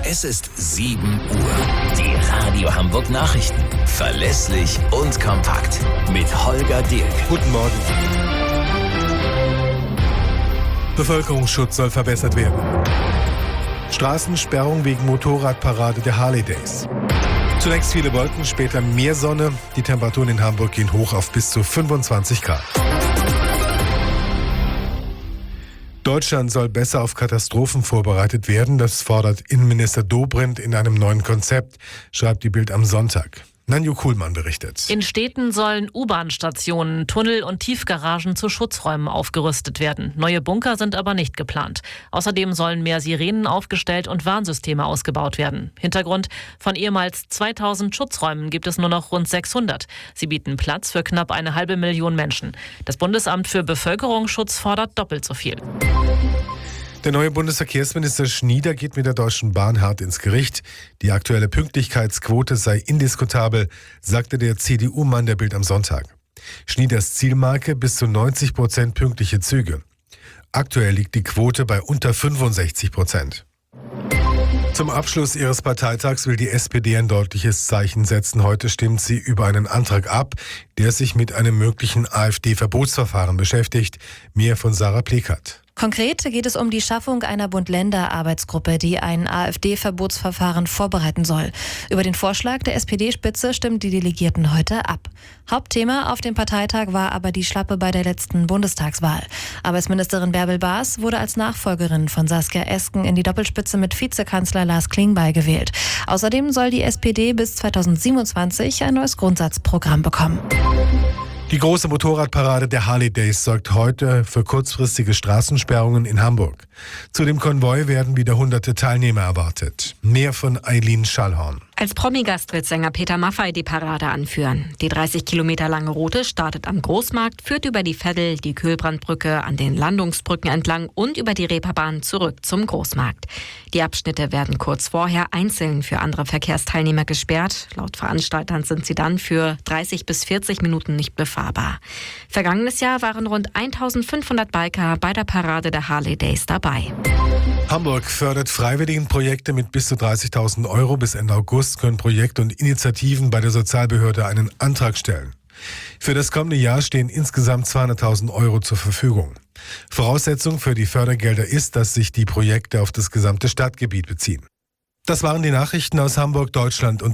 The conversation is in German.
Es ist 7 Uhr. Die Radio Hamburg Nachrichten. Verlässlich und kompakt. Mit Holger Dirk. Guten Morgen. Bevölkerungsschutz soll verbessert werden. Straßensperrung wegen Motorradparade der Harley Days. Zunächst viele Wolken, später mehr Sonne. Die Temperaturen in Hamburg gehen hoch auf bis zu 25 Grad. Deutschland soll besser auf Katastrophen vorbereitet werden. Das fordert Innenminister Dobrindt in einem neuen Konzept, schreibt die Bild am Sonntag. Nanju Kuhlmann berichtet. In Städten sollen U-Bahn-Stationen, Tunnel und Tiefgaragen zu Schutzräumen aufgerüstet werden. Neue Bunker sind aber nicht geplant. Außerdem sollen mehr Sirenen aufgestellt und Warnsysteme ausgebaut werden. Hintergrund: von ehemals 2000 Schutzräumen gibt es nur noch rund 600. Sie bieten Platz für knapp 500.000 Menschen. Das Bundesamt für Bevölkerungsschutz fordert doppelt so viel. Der neue Bundesverkehrsminister Schnieder geht mit der Deutschen Bahn hart ins Gericht. Die aktuelle Pünktlichkeitsquote sei indiskutabel, sagte der CDU-Mann der Bild am Sonntag. Schnieders Zielmarke: bis zu 90% pünktliche Züge. Aktuell liegt die Quote bei unter 65%. Zum Abschluss ihres Parteitags will die SPD ein deutliches Zeichen setzen. Heute stimmt sie über einen Antrag ab, der sich mit einem möglichen AfD-Verbotsverfahren beschäftigt. Mehr von Sarah Plekat. Konkret geht es um die Schaffung einer Bund-Länder-Arbeitsgruppe, die ein AfD-Verbotsverfahren vorbereiten soll. Über den Vorschlag der SPD-Spitze stimmen die Delegierten heute ab. Hauptthema auf dem Parteitag war aber die Schlappe bei der letzten Bundestagswahl. Arbeitsministerin Bärbel Baas wurde als Nachfolgerin von Saskia Esken in die Doppelspitze mit Vizekanzler Lars Klingbeil gewählt. Außerdem soll die SPD bis 2027 ein neues Grundsatzprogramm bekommen. Die große Motorradparade der Harley Days sorgt heute für kurzfristige Straßensperrungen in Hamburg. Zu dem Konvoi werden wieder hunderte Teilnehmer erwartet. Mehr von Eileen Schallhorn. Als Promi-Gast wird Sänger Peter Maffay die Parade anführen. Die 30 Kilometer lange Route startet am Großmarkt, führt über die Veddel, die Kühlbrandbrücke, an den Landungsbrücken entlang und über die Reeperbahn zurück zum Großmarkt. Die Abschnitte werden kurz vorher einzeln für andere Verkehrsteilnehmer gesperrt. Laut Veranstaltern sind sie dann für 30 bis 40 Minuten nicht befahrbar. Vergangenes Jahr waren rund 1500 Biker bei der Parade der Harley Days dabei. Hamburg fördert Freiwilligenprojekte mit bis zu 30.000 Euro. Bis Ende August können Projekte und Initiativen bei der Sozialbehörde einen Antrag stellen. Für das kommende Jahr stehen insgesamt 200.000 Euro zur Verfügung. Voraussetzung für die Fördergelder ist, dass sich die Projekte auf das gesamte Stadtgebiet beziehen. Das waren die Nachrichten aus Hamburg, Deutschland und